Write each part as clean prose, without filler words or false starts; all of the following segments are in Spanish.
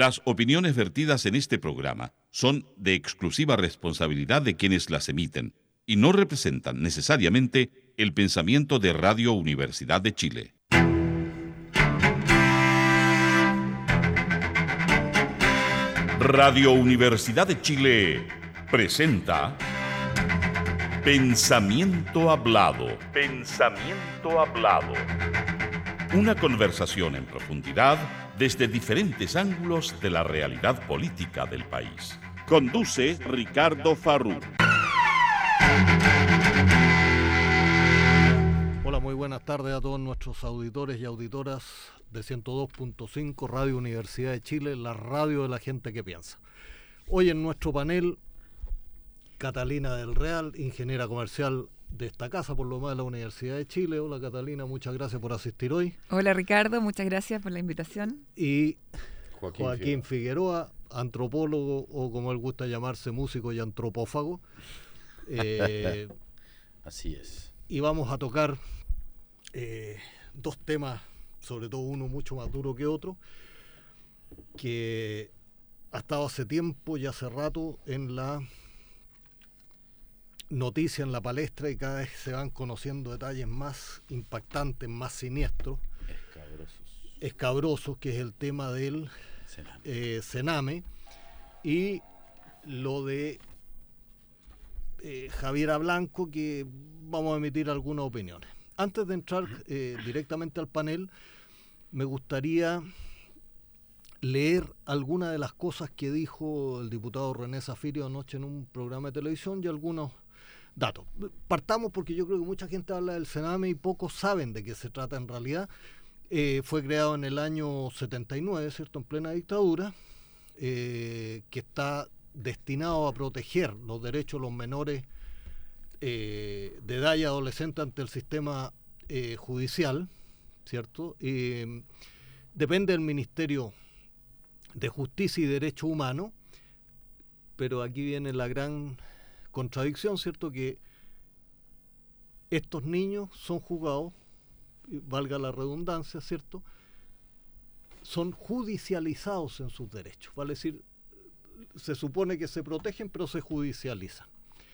Las opiniones vertidas en este programa son de exclusiva responsabilidad de quienes las emiten y no representan necesariamente el pensamiento de Radio Universidad de Chile. Radio Universidad de Chile presenta Pensamiento Hablado. Pensamiento Hablado. Una conversación en profundidad desde diferentes ángulos de la realidad política del país. Conduce Ricardo Farrú. Hola, muy buenas tardes a todos nuestros auditores y auditoras de 102.5 Radio Universidad de Chile, la radio de la gente que piensa. Hoy en nuestro panel, Catalina del Real, ingeniera comercial de esta casa, por lo más de la Universidad de Chile. Hola Catalina, muchas gracias por asistir hoy. Hola Ricardo, muchas gracias por la invitación. Y Joaquín Figueroa, antropólogo o como él gusta llamarse, músico y antropófago. Así es. Y vamos a tocar dos temas, sobre todo uno mucho más duro que otro, que ha estado hace tiempo y hace rato en la noticia, en la palestra, y cada vez se van conociendo detalles más impactantes, más siniestros, escabrosos, que es el tema del Sename y lo de Javiera Blanco, que vamos a emitir algunas opiniones. Antes de entrar directamente al panel, me gustaría leer algunas de las cosas que dijo el diputado René Zafirio anoche en un programa de televisión y algunos datos. Partamos porque yo creo que mucha gente habla del Sename y pocos saben de qué se trata en realidad. Fue creado en el año 79, ¿cierto?, en plena dictadura, que está destinado a proteger los derechos de los menores de edad y adolescente ante el sistema judicial, ¿cierto? Depende del Ministerio de Justicia y Derechos Humanos, pero aquí viene la gran contradicción, ¿cierto?, que estos niños son juzgados, valga la redundancia, ¿cierto?, son judicializados en sus derechos, vale decir, se supone que se protegen, pero se judicializan.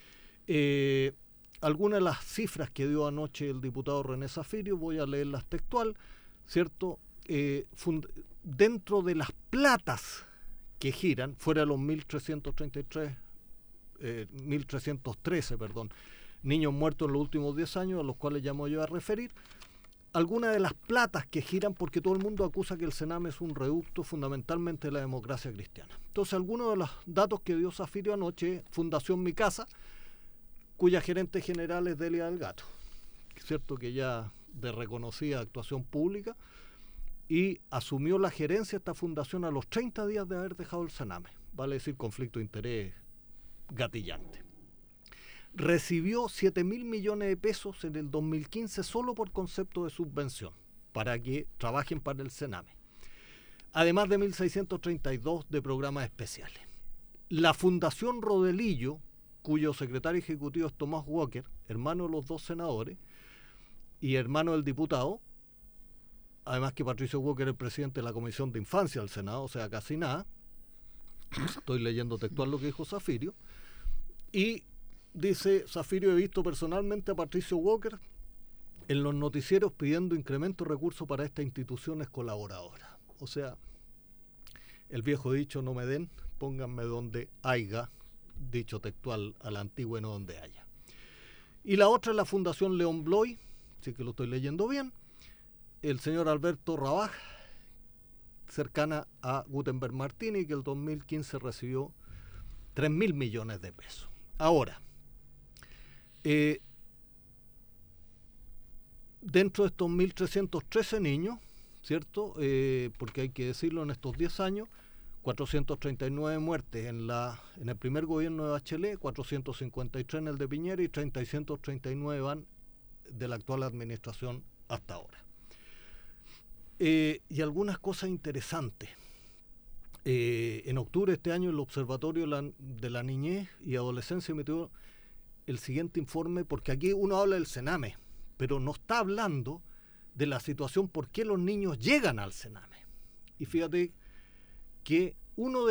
Algunas de las cifras que dio anoche el diputado René Zafirio, voy a leerlas textual, ¿cierto? Dentro de las platas que giran, fuera de los 1.313 niños muertos en los últimos 10 años, a los cuales ya me voy a referir, algunas de las platas que giran, porque todo el mundo acusa que el Sename es un reducto fundamentalmente de la democracia cristiana. Entonces, algunos de los datos que dio Zafirio anoche, Fundación Mi Casa, cuya gerente general es Delia del Gato, cierto, que ya de reconocida actuación pública, y asumió la gerencia de esta fundación a los 30 días de haber dejado el Sename, vale decir, conflicto de interés gatillante. Recibió 7.000 millones de pesos en el 2015 solo por concepto de subvención, para que trabajen para el Sename, además de 1.632 de programas especiales. La Fundación Rodelillo, cuyo secretario ejecutivo es Tomás Walker, hermano de los dos senadores y hermano del diputado, además que Patricio Walker es el presidente de la Comisión de Infancia del Senado, o sea, casi nada. Estoy leyendo textual lo que dijo Zafirio. Y dice Zafirio: he visto personalmente a Patricio Walker en los noticieros pidiendo incremento de recursos para estas instituciones colaboradoras. O sea, el viejo dicho, no me den, pónganme donde haya, dicho textual a la antigua y no donde haya. Y la otra es la Fundación León Bloy, sí que lo estoy leyendo bien, el señor Alberto Rabaj, cercana a Gutenberg Martínez, que el 2015 recibió 3.000 millones de pesos. Ahora, dentro de estos 1.313 niños, ¿cierto?, porque hay que decirlo, en estos 10 años, 439 muertes en el primer gobierno de Bachelet, 453 en el de Piñera y 339 van de la actual administración hasta ahora. Y algunas cosas interesantes. En octubre de este año el Observatorio de la Niñez y Adolescencia emitió el siguiente informe, porque aquí uno habla del Sename, pero no está hablando de la situación por qué los niños llegan al Sename. Y fíjate que uno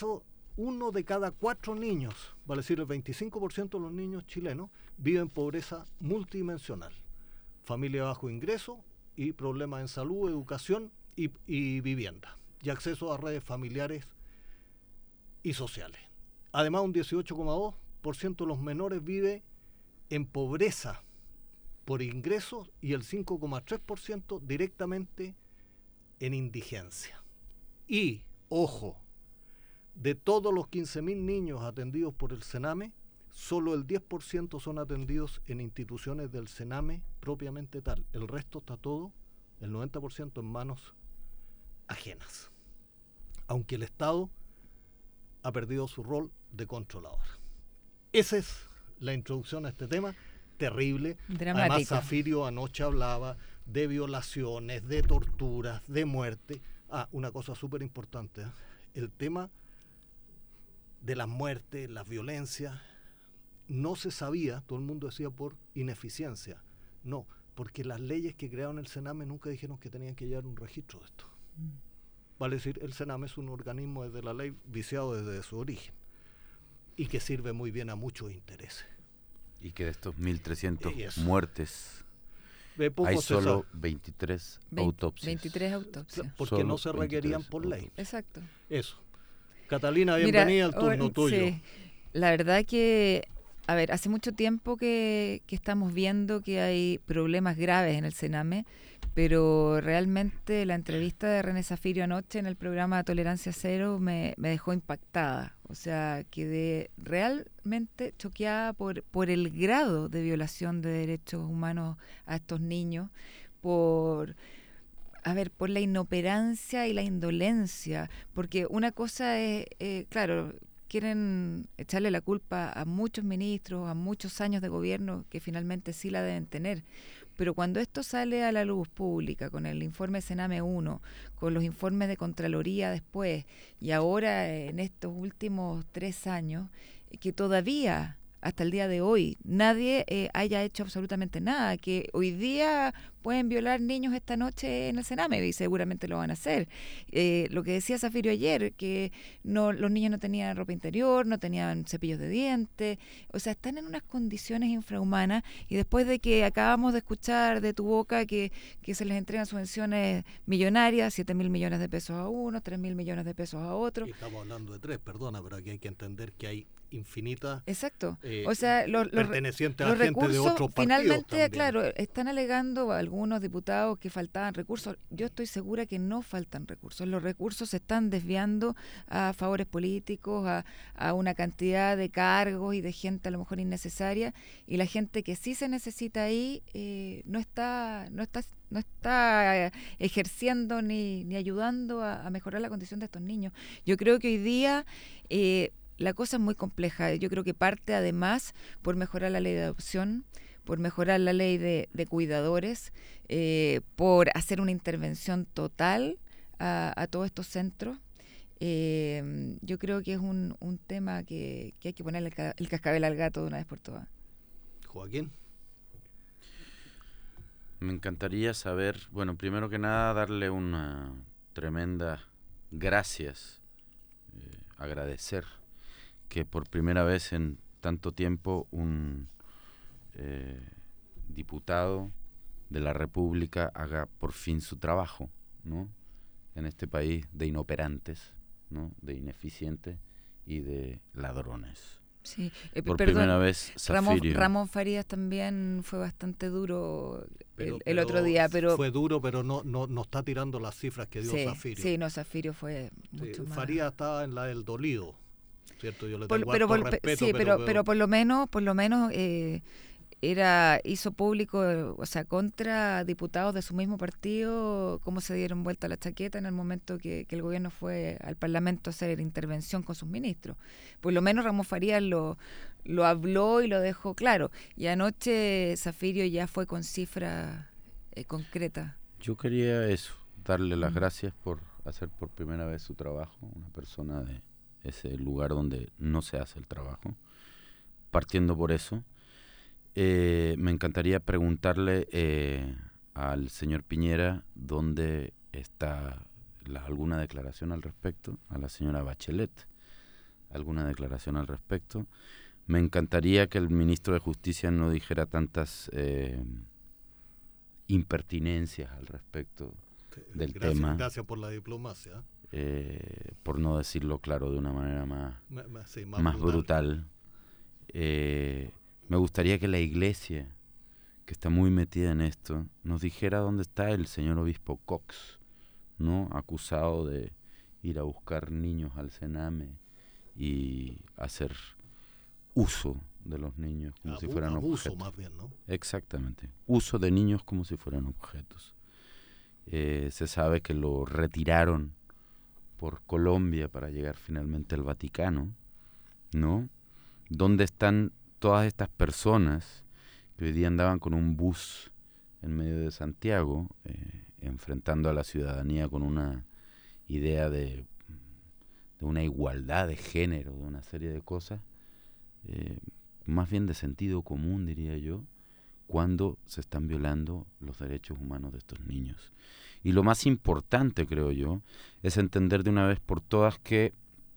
de cada 4 niños, vale decir el 25% de los niños chilenos, viven en pobreza multidimensional. Familia de bajo ingreso y problemas en salud, educación y vivienda. Y acceso a redes familiares y sociales. Además, un 18,2% de los menores vive en pobreza por ingresos y el 5,3% directamente en indigencia. Y, ojo, de todos los 15.000 niños atendidos por el Sename, solo el 10% son atendidos en instituciones del Sename propiamente tal. El resto está todo, el 90%, en manos ajenas. Aunque el Estado ha perdido su rol de controlador. Esa es la introducción a este tema terrible. Dramático. Además, Zafirio anoche hablaba de violaciones, de torturas, de muerte. Una cosa súper importante, ¿eh? El tema de las muertes, las violencias, no se sabía, todo el mundo decía por ineficiencia. No, porque las leyes que crearon el Sename nunca dijeron que tenían que llevar un registro de esto. Vale decir, el Sename es un organismo desde la ley viciado desde su origen y que sirve muy bien a muchos intereses. Y que de estos 1.300 muertes hay solo 23 autopsias. 23 autopsias. Porque Solo no se requerían por ley. Exacto. Eso. Catalina, bienvenida al turno tuyo. Sí. La verdad que, a ver, hace mucho tiempo que estamos viendo que hay problemas graves en el Sename, pero realmente la entrevista de René Zafirio anoche en el programa Tolerancia Cero me dejó impactada. O sea, quedé realmente choqueada por el grado de violación de derechos humanos a estos niños, por la inoperancia y la indolencia, porque una cosa es, claro, quieren echarle la culpa a muchos ministros, a muchos años de gobierno que finalmente sí la deben tener, pero cuando esto sale a la luz pública, con el informe Sename 1, con los informes de Contraloría después, y ahora en estos últimos 3 años, que todavía hasta el día de hoy nadie haya hecho absolutamente nada, que hoy día pueden violar niños esta noche en el Sename y seguramente lo van a hacer. Lo que decía Zafirio ayer, que los niños no tenían ropa interior, no tenían cepillos de dientes, o sea, están en unas condiciones infrahumanas, y después de que acabamos de escuchar de tu boca que se les entregan subvenciones millonarias, 7.000 millones de pesos a uno, 3.000 millones de pesos a otro. Y estamos hablando de 3, perdona, pero aquí hay que entender que hay infinitas. Exacto. O sea, pertenecientes a los gente de otros partidos finalmente, también. Claro, están alegando algunos diputados que faltaban recursos. Yo estoy segura que no faltan recursos. Los recursos se están desviando a favores políticos, a una cantidad de cargos y de gente a lo mejor innecesaria, y la gente que sí se necesita ahí no está ejerciendo ni ayudando a mejorar la condición de estos niños. Yo creo que hoy día la cosa es muy compleja. Yo creo que parte además por mejorar la ley de adopción, por mejorar la ley de cuidadores, por hacer una intervención total a todos estos centros. Yo creo que es un tema que hay que ponerle el cascabel al gato de una vez por todas. Joaquín. Me encantaría saber, bueno, primero que nada darle una tremenda gracias, agradecer que por primera vez en tanto tiempo un diputado de la República haga por fin su trabajo, ¿no? En este país de inoperantes, ¿no? De ineficientes y de ladrones. Sí, por primera vez Zafirio. Ramón Farías también fue bastante duro el otro día, pero fue duro, pero no está tirando las cifras que dio Zafirio. Sí, no, Zafirio fue mucho más. Farías estaba en la del dolido, ¿cierto? Yo le tengo harto respeto, pero por lo menos hizo público, o sea, contra diputados de su mismo partido, cómo se dieron vuelta la chaqueta en el momento que el gobierno fue al Parlamento a hacer intervención con sus ministros. Por lo menos Ramón Farías lo habló y lo dejó claro. Y anoche Zafirio ya fue con cifras concretas. Yo quería darle las gracias por hacer por primera vez su trabajo, una persona de ese lugar donde no se hace el trabajo. Partiendo por eso, me encantaría preguntarle al señor Piñera dónde está alguna declaración al respecto, a la señora Bachelet, alguna declaración al respecto. Me encantaría que el ministro de Justicia no dijera tantas impertinencias al respecto del tema. Gracias por la diplomacia. Por no decirlo claro de una manera más brutal. Me gustaría que la Iglesia, que está muy metida en esto, nos dijera dónde está el señor obispo Cox, ¿no? Acusado de ir a buscar niños al Sename y hacer uso de los niños como si fueran objetos. Más bien, ¿no? Exactamente. Uso de niños como si fueran objetos. Se sabe que lo retiraron por Colombia para llegar finalmente al Vaticano, ¿no? ¿Dónde están todas estas personas que hoy día andaban con un bus en medio de Santiago, enfrentando a la ciudadanía con una idea de una igualdad de género, de una serie de cosas, más bien de sentido común, diría yo, cuando se están violando los derechos humanos de estos niños? Y lo más importante, creo yo, es entender de una vez por todas que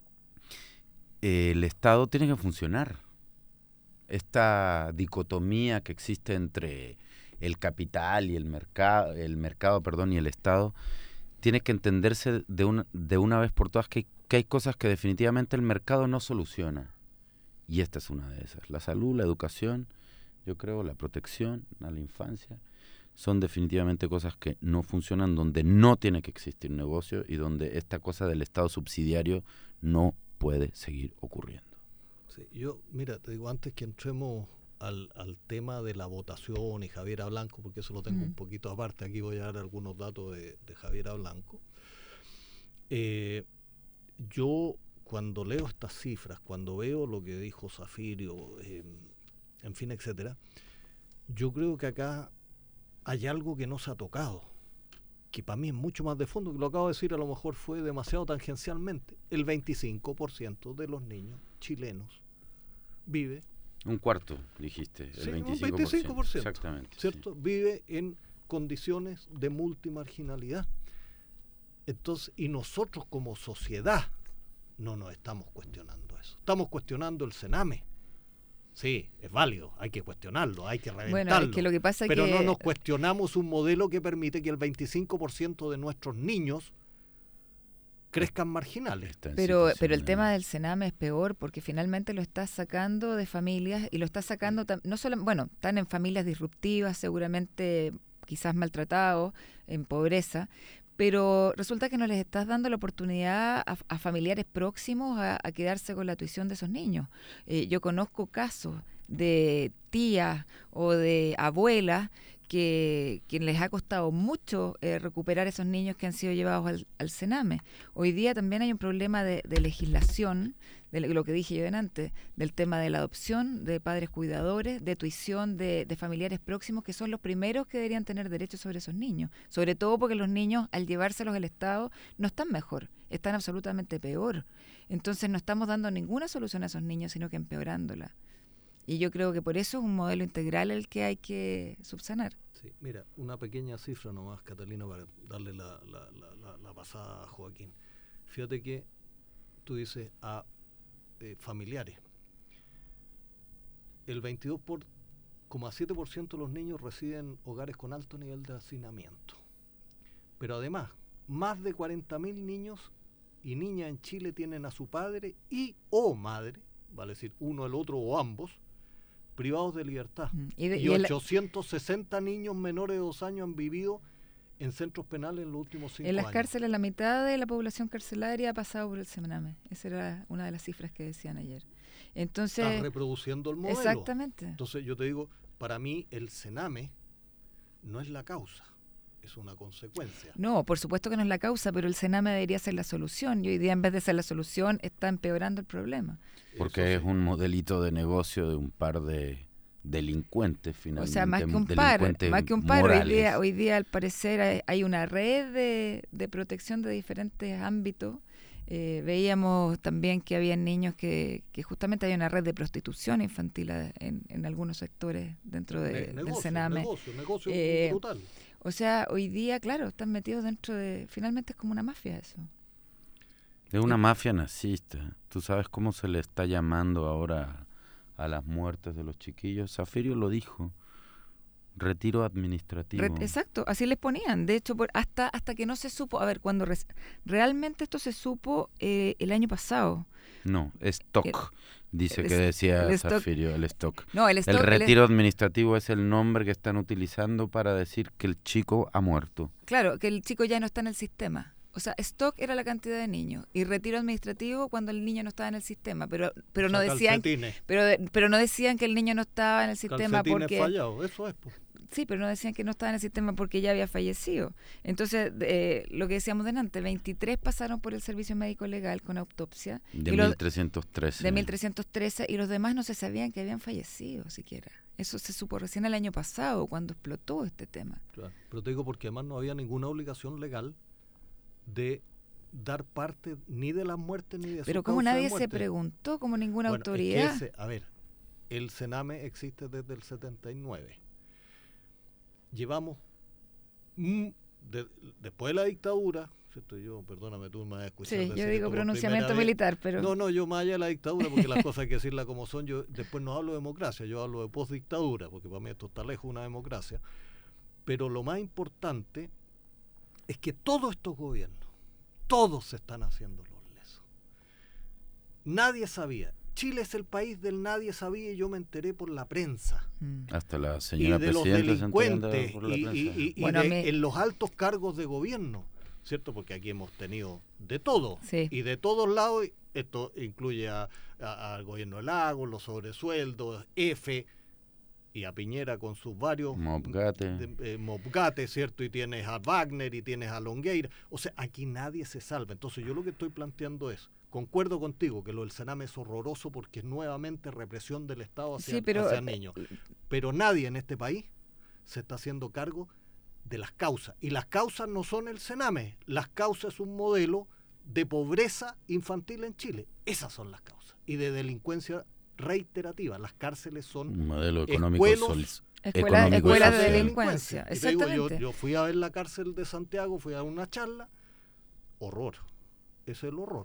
el Estado tiene que funcionar. Esta dicotomía que existe entre el capital y el mercado, y el Estado, tiene que entenderse de una vez por todas que hay cosas que definitivamente el mercado no soluciona. Y esta es una de esas. La salud, la educación, yo creo, la protección a la infancia, son definitivamente cosas que no funcionan, donde no tiene que existir negocio y donde esta cosa del Estado subsidiario no puede seguir ocurriendo. Sí, mira, te digo, antes que entremos al tema de la votación y Javiera Blanco, porque eso lo tengo un poquito aparte, aquí voy a dar algunos datos de Javiera Blanco. Yo, cuando leo estas cifras, cuando veo lo que dijo Zafirio, en fin, etcétera, yo creo que acá hay algo que no se ha tocado, que para mí es mucho más de fondo, que lo acabo de decir, a lo mejor fue demasiado tangencialmente. El 25% de los niños chilenos vive... Un cuarto, dijiste, el sí, 25%. Un 25%, exactamente. ¿cierto? Sí. Vive en condiciones de multimarginalidad. Entonces, y nosotros como sociedad no nos estamos cuestionando eso. Estamos cuestionando el Sename. Sí, es válido, hay que cuestionarlo, hay que reventarlo. Bueno, es que lo que pasa pero no nos cuestionamos un modelo que permite que el 25% de nuestros niños crezcan marginales. Pero el tema del Sename es peor porque finalmente lo estás sacando de familias y lo estás sacando, no solo, bueno, están en familias disruptivas, seguramente quizás maltratados, en pobreza, pero resulta que no les estás dando la oportunidad a familiares próximos a quedarse con la tuición de esos niños. Yo conozco casos de tías o de abuelas que les ha costado mucho recuperar esos niños que han sido llevados al Sename. Hoy día también hay un problema de legislación, de lo que dije yo antes, del tema de la adopción, de padres cuidadores, de tuición de familiares próximos, que son los primeros que deberían tener derechos sobre esos niños. Sobre todo porque los niños, al llevárselos al Estado, no están mejor, están absolutamente peor. Entonces no estamos dando ninguna solución a esos niños, sino que empeorándola. Y yo creo que por eso es un modelo integral el que hay que subsanar. Sí, mira, una pequeña cifra nomás, Catalina, para darle la pasada a Joaquín. Fíjate que tú dices a familiares. El 22,7% de los niños residen en hogares con alto nivel de hacinamiento. Pero además, más de 40.000 niños y niñas en Chile tienen a su padre y o madre, vale decir uno, el otro o ambos, privados de libertad. Y 860 niños menores de 2 años han vivido en centros penales en los últimos 5 años. En las cárceles, la mitad de la población carcelaria ha pasado por el Sename. Esa era una de las cifras que decían ayer. Entonces, está reproduciendo el modelo. Exactamente. Entonces yo te digo, para mí el Sename no es la causa, es una consecuencia. No, por supuesto que no es la causa, pero el Sename debería ser la solución. Y hoy día, en vez de ser la solución, está empeorando el problema. Porque es un modelito de negocio de un par de delincuentes, finalmente. O sea, más que un par, hoy día al parecer hay una red de protección de diferentes ámbitos Veíamos también que había niños que justamente había una red de prostitución infantil en algunos sectores dentro del Sename. Negocio brutal. O sea, hoy día, claro, están metidos dentro de... Finalmente es como una mafia eso. Es una mafia nazista. ¿Tú sabes cómo se le está llamando ahora a las muertes de los chiquillos? Zafirio lo dijo. Retiro administrativo. Exacto, así les ponían. De hecho, hasta que no se supo, a ver, cuando realmente esto se supo el año pasado. No, stock, dice que decía Zafirio, el stock. No, el retiro administrativo es el nombre que están utilizando para decir que el chico ha muerto. Claro, que el chico ya no está en el sistema. O sea, stock era la cantidad de niños y retiro administrativo cuando el niño no estaba en el sistema, pero no decían pero no decían que el niño no estaba en el sistema porque fallado, eso es. Sí, pero no decían que no estaba en el sistema porque ya había fallecido. Entonces, lo que decíamos delante, 23 pasaron por el servicio médico legal con autopsia. De 1313. De 1313, y los demás no se sabían que habían fallecido siquiera. Eso se supo recién el año pasado, cuando explotó este tema. Claro, pero te digo porque además no había ninguna obligación legal de dar parte ni de las muertes ni de pero su como causa nadie de muerte. se preguntó, como ninguna Bueno, autoridad. es que a ver, el Sename existe desde el 79. Llevamos después de la dictadura, ¿cierto? Perdóname, tú me vas a escuchar. Sí, yo digo pronunciamiento militar, pero... No, yo más allá de la dictadura, porque las cosas hay que decirlas como son. Yo después no hablo de democracia, yo hablo de postdictadura, porque para mí esto está lejos de una democracia. Pero lo más importante es que todos estos gobiernos, todos se están haciendo los lesos. Nadie sabía. Chile es el país del nadie sabía y yo me enteré por la prensa. Hasta la señora y de los delincuentes por la prensa. Bueno, en los altos cargos de gobierno, ¿cierto? Porque aquí hemos tenido de todo. Sí. Y de todos lados, esto incluye al gobierno de Lagos, los sobresueldos, y a Piñera con sus varios Mopgate, ¿cierto? Y tienes a Wagner y tienes a Longueira. O sea, aquí nadie se salva. Entonces yo lo que estoy planteando es, concuerdo contigo que lo del Sename es horroroso porque es nuevamente represión del Estado hacia niños. Pero nadie en este país se está haciendo cargo de las causas. Y las causas no son el Sename. Las causas es un modelo de pobreza infantil en Chile. Esas son las causas. Y de delincuencia reiterativa. Las cárceles son un modelo económico escuelas de delincuencia. Exactamente. Digo, yo fui a ver la cárcel de Santiago, fui a una charla. Horror. Ese es el horror.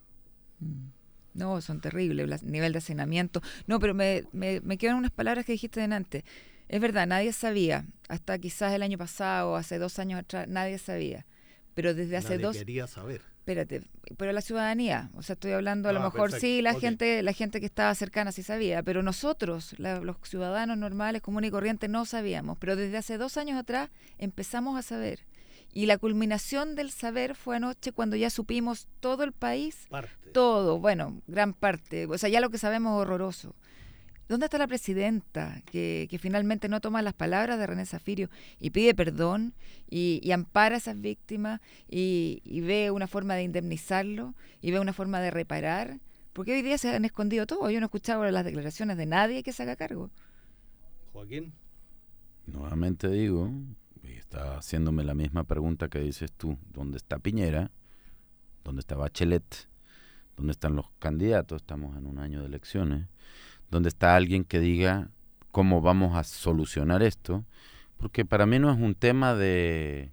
No, son terribles, el nivel de hacinamiento. No, pero me quedan unas palabras que dijiste delante. Es verdad, nadie sabía, hasta quizás el año pasado, hace 2 años atrás, nadie sabía. Pero desde hace nadie quería saber. Espérate, pero la ciudadanía, o sea, estoy hablando a lo mejor perfecto. Sí, la gente que estaba cercana sí sabía, pero nosotros, los ciudadanos normales, comunes y corrientes, no sabíamos. Pero desde hace 2 años atrás empezamos a saber. Y la culminación del saber fue anoche cuando ya supimos todo el país, todo, bueno, gran parte, o sea, ya lo que sabemos es horroroso. ¿Dónde está la presidenta que finalmente no toma las palabras de René Zafirio y pide perdón y ampara a esas víctimas y ve una forma de indemnizarlo y ve una forma de reparar? Porque hoy día se han escondido todo. Yo no he escuchado las declaraciones de nadie que se haga cargo. Joaquín. Nuevamente digo, y está haciéndome la misma pregunta que dices tú, ¿dónde está Piñera? ¿Dónde está Bachelet? ¿Dónde están los candidatos? Estamos en un año de elecciones. ¿Dónde está alguien que diga cómo vamos a solucionar esto? Porque para mí no es un tema del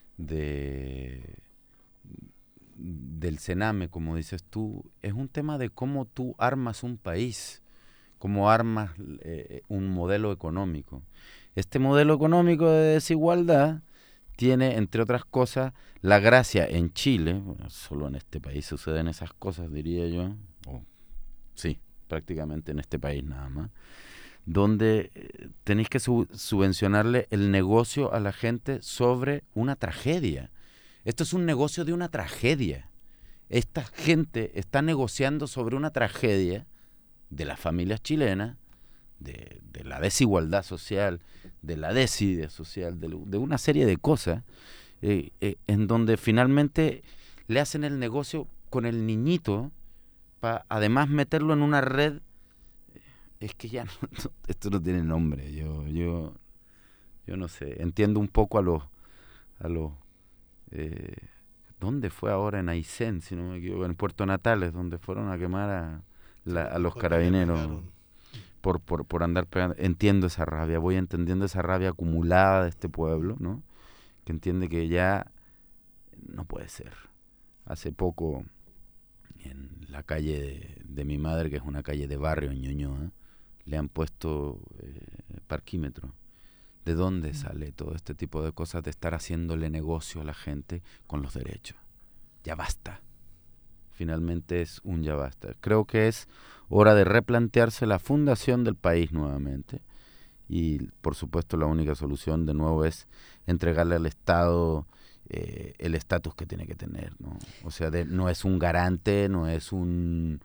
Sename, como dices tú, es un tema de cómo tú armas un país, cómo armas un modelo económico. Este modelo económico de desigualdad tiene, entre otras cosas, la gracia en Chile, bueno, solo en este país suceden esas cosas, diría yo, sí, prácticamente en este país nada más, donde tenéis que subvencionarle el negocio a la gente sobre una tragedia. Esto es un negocio de una tragedia. Esta gente está negociando sobre una tragedia de las familias chilenas, de la desigualdad social, de la desidia social, de una serie de cosas, en donde finalmente le hacen el negocio con el niñito para además meterlo en una red. Es que ya esto no tiene nombre. Yo no sé, entiendo un poco a los ¿dónde fue ahora? En Aysén, si no me equivoco, en Puerto Natales, donde fueron a quemar a los carabineros por andar pegando. Entiendo esa rabia, voy entendiendo esa rabia acumulada de este pueblo, ¿no? Que entiende que ya no puede ser. Hace poco, en la calle de mi madre, que es una calle de barrio en Ñuñoa, le han puesto parquímetro. ¿De dónde sale todo este tipo de cosas de estar haciéndole negocio a la gente con los derechos? Ya basta. Finalmente es un ya basta. Creo que es hora de replantearse la fundación del país nuevamente. Y, por supuesto, la única solución, de nuevo, es entregarle al Estado el estatus que tiene que tener, ¿no? O sea, no es un garante, no es un,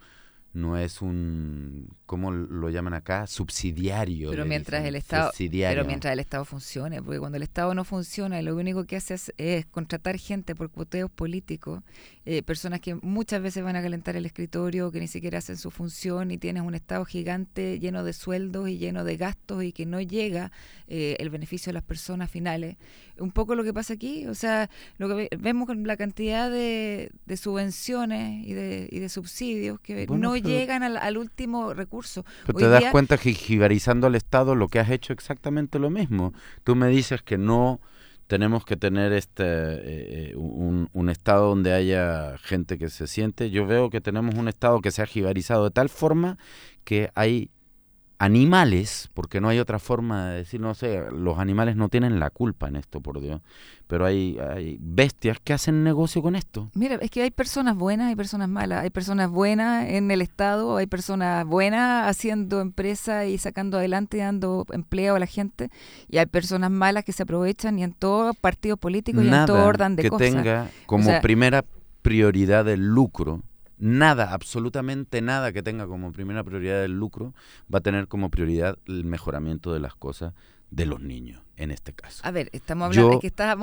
¿cómo lo llaman acá? Subsidiario. Pero mientras el Estado funcione, porque cuando el Estado no funciona, lo único que hace es contratar gente por cuoteos políticos, personas que muchas veces van a calentar el escritorio, que ni siquiera hacen su función, y tienes un Estado gigante lleno de sueldos y lleno de gastos, y que no llega el beneficio de las personas finales. Un poco lo que pasa aquí, o sea, lo que vemos con la cantidad de subvenciones y de subsidios que llegan al último recurso. Pero te das cuenta que jibarizando al Estado lo que has hecho exactamente lo mismo. Tú me dices que no tenemos que tener un Estado donde haya gente que se siente. Yo veo que tenemos un Estado que se ha jibarizado de tal forma que hay animales, porque no hay otra forma de decir, no sé, los animales no tienen la culpa en esto, por Dios, pero hay bestias que hacen negocio con esto. Mira, es que hay personas buenas y personas malas. Hay personas buenas en el Estado, hay personas buenas haciendo empresa y sacando adelante y dando empleo a la gente, y hay personas malas que se aprovechan, y en todos partidos políticos y en todo orden de cosas. Nada que tenga como primera prioridad el lucro. Nada, absolutamente nada que tenga como primera prioridad el lucro va a tener como prioridad el mejoramiento de las cosas de los niños, en este caso. A ver, estamos hablando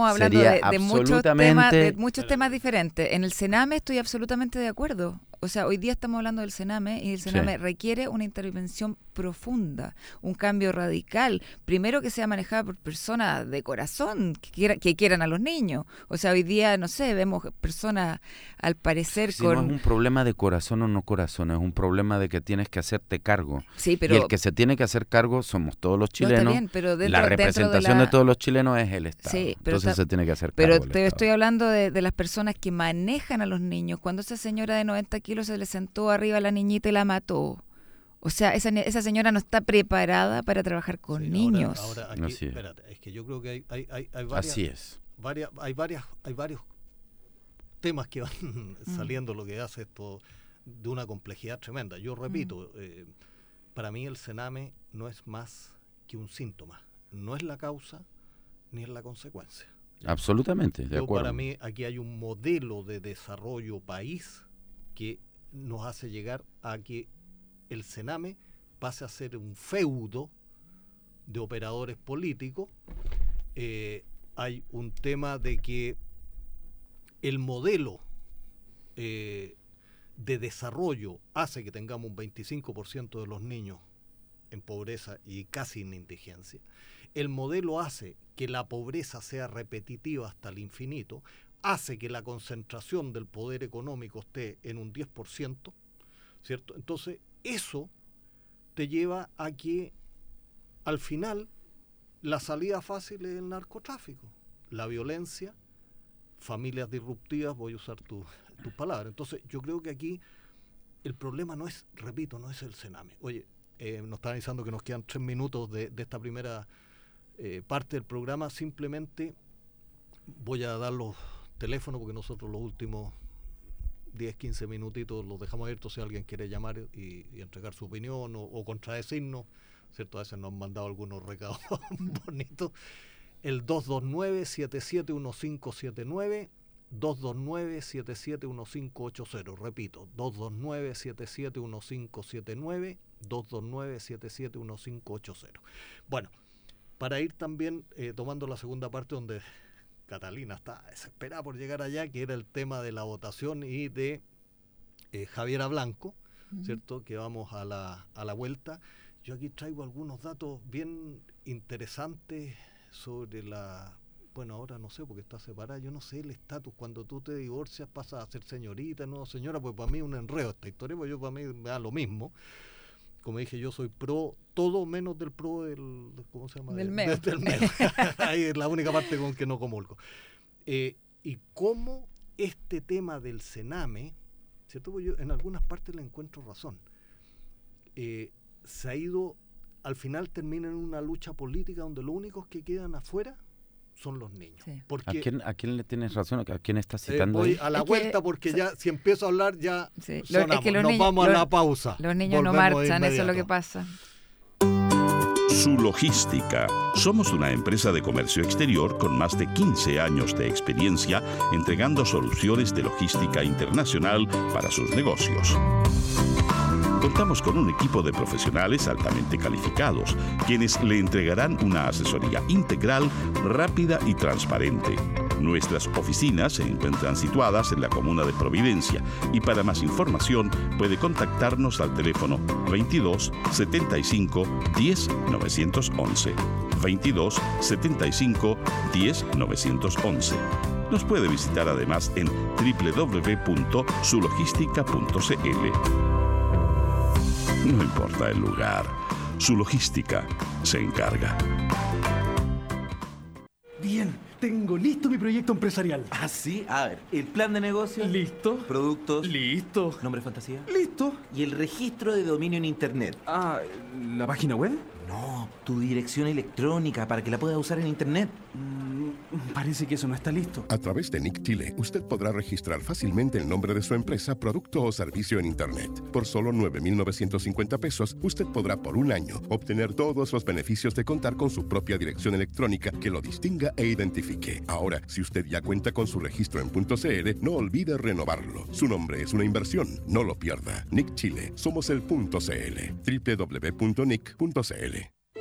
de muchos temas diferentes. En el Sename estoy absolutamente de acuerdo. O sea, hoy día estamos hablando del Sename, y el Sename requiere una intervención profunda, un cambio radical. Primero, que sea manejada por personas de corazón que quieran a los niños. O sea, hoy día, no sé, vemos personas, al parecer, no es un problema de corazón o no corazón, es un problema de que tienes que hacerte cargo. Sí, pero, y el que se tiene que hacer cargo somos todos los chilenos. No, está bien, pero la representación de todos los chilenos es el Estado. Sí, entonces se tiene que hacer cargo. Pero te estoy hablando de las personas que manejan a los niños. Cuando esa señora de 90 kilos se le sentó arriba a la niñita y la mató. O sea, esa señora no está preparada para trabajar con niños. Ahora aquí, espérate, es que yo creo que hay varias, así es. Hay varios temas que van saliendo, lo que hace esto de una complejidad tremenda. Yo repito, para mí el Sename no es más que un síntoma. No es la causa ni es la consecuencia. Absolutamente, de acuerdo. Para mí aquí hay un modelo de desarrollo país que nos hace llegar a que el Sename pase a ser un feudo de operadores políticos. Hay un tema de que el modelo de desarrollo hace que tengamos un 25% de los niños en pobreza y casi en indigencia. El modelo hace que la pobreza sea repetitiva hasta el infinito, hace que la concentración del poder económico esté en un 10%, ¿cierto? Entonces, eso te lleva a que, al final, la salida fácil es el narcotráfico, la violencia, familias disruptivas, voy a usar tus palabras. Entonces, yo creo que aquí el problema no es, repito, no es el Sename. Oye, nos están avisando que nos quedan 3 minutos de esta primera parte del programa. Simplemente voy a dar los teléfonos, porque nosotros los últimos 10-15 minutitos los dejamos abiertos si alguien quiere llamar y entregar su opinión o contradecirnos, ¿cierto? A veces nos han mandado algunos recados bonitos. El 229-771579, 229-771580. Repito, 229-771579, 229-771580. Bueno, para ir también tomando la segunda parte, donde Catalina está desesperada por llegar allá, que era el tema de la votación y de Javiera Blanco, ¿cierto? Que vamos a la vuelta. Yo aquí traigo algunos datos bien interesantes sobre la bueno, ahora no sé porque está separada, yo no sé el estatus, cuando tú te divorcias pasas a ser señorita, no señora, pues para mí es un enredo esta historia, pues yo para mí me da lo mismo. Como dije, yo soy pro todo menos del pro del, ¿cómo se llama? Del meo. Del meo. Ahí es la única parte con que no comulgo. Y cómo este tema del Sename, ¿cierto? Pues yo en algunas partes le encuentro razón. Se ha ido, al final termina en una lucha política donde los únicos que quedan afuera son los niños. Sí. Porque, ¿A quién le tienes razón? ¿A quién estás citando? voy ahí? a la Es vuelta que, porque ya si empiezo a hablar ya Sí. sonamos. Es que Nos vamos a la pausa. Los niños no Volvemos de marchan, eso es lo que inmediato. pasa. Su Logística. Somos una empresa de comercio exterior con más de 15 años de experiencia entregando soluciones de logística internacional para sus negocios. Contamos con un equipo de profesionales altamente calificados, quienes le entregarán una asesoría integral, rápida y transparente. Nuestras oficinas se encuentran situadas en la comuna de Providencia y para más información puede contactarnos al teléfono 22 75 10 911. 22 75 10 911. Nos puede visitar además en www.sulogistica.cl. No importa el lugar, Su Logística se encarga. Bien, tengo listo mi proyecto empresarial. Ah, sí. A ver, el plan de negocio. ¿Listo? Productos. Listo. Nombre fantasía. ¿Listo? Y el registro de dominio en internet. Ah, ¿la página web? No, tu dirección electrónica para que la puedas usar en internet. Parece que eso no está listo. A través de Nick Chile, usted podrá registrar fácilmente el nombre de su empresa, producto o servicio en Internet. Por solo 9,950 pesos, usted podrá por un año obtener todos los beneficios de contar con su propia dirección electrónica que lo distinga e identifique. Ahora, si usted ya cuenta con su registro en .cl, no olvide renovarlo. Su nombre es una inversión, no lo pierda. Nick Chile, somos el .cl. www.nick.cl.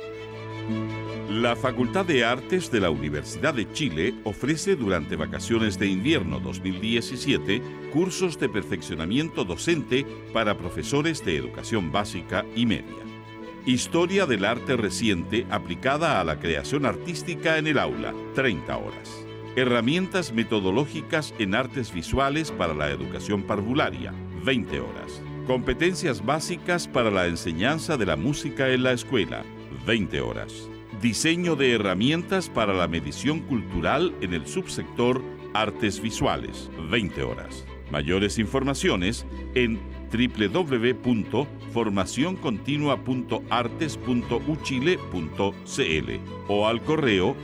La Facultad de Artes de la Universidad de Chile ofrece durante vacaciones de invierno 2017 cursos de perfeccionamiento docente para profesores de educación básica y media. Historia del arte reciente aplicada a la creación artística en el aula, 30 horas. Herramientas metodológicas en artes visuales para la educación parvularia, 20 horas. Competencias básicas para la enseñanza de la música en la escuela, 20 horas. Diseño de herramientas para la medición cultural en el subsector Artes Visuales, 20 horas. Mayores informaciones en www.formacioncontinua.artes.uchile.cl o al correo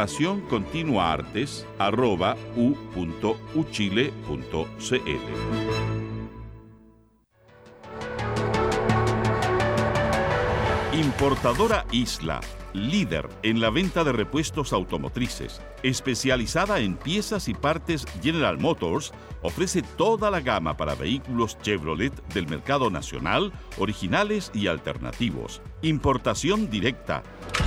formacioncontinuaartes@u.uchile.cl. Importadora Isla, líder en la venta de repuestos automotrices, especializada en piezas y partes General Motors, ofrece toda la gama para vehículos Chevrolet del mercado nacional, originales y alternativos. Importación directa.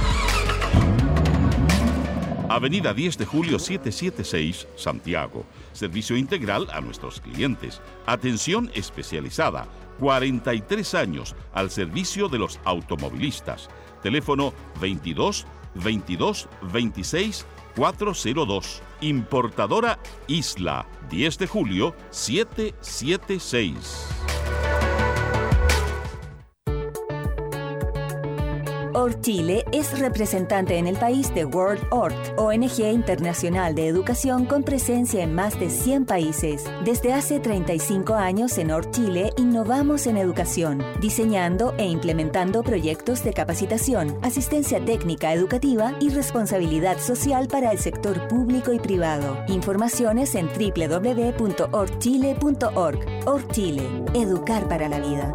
Avenida 10 de Julio 776, Santiago. Servicio integral a nuestros clientes. Atención especializada. 43 años al servicio de los automovilistas. Teléfono 22 22 26 402. Importadora Isla, 10 de julio 776. ORChile es representante en el país de World Org, ONG internacional de educación con presencia en más de 100 países. Desde hace 35 años en ORChile innovamos en educación, diseñando e implementando proyectos de capacitación, asistencia técnica educativa y responsabilidad social para el sector público y privado. Informaciones en www.orchile.org. ORChile, educar para la vida.